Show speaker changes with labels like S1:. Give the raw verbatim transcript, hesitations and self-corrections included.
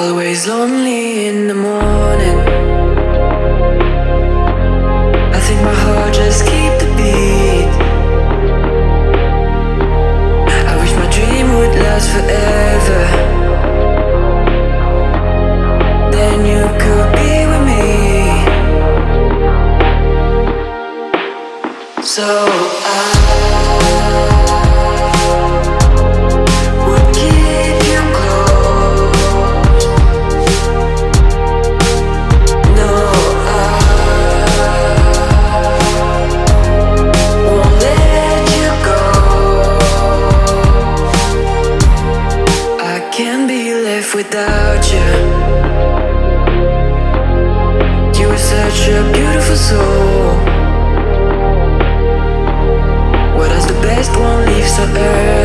S1: Always lonely in the morning. I think my heart just keep the beat. I wish my dream would last forever. Then you could be with me. So I without you. You were such a beautiful soul. What does the best won't leave so early?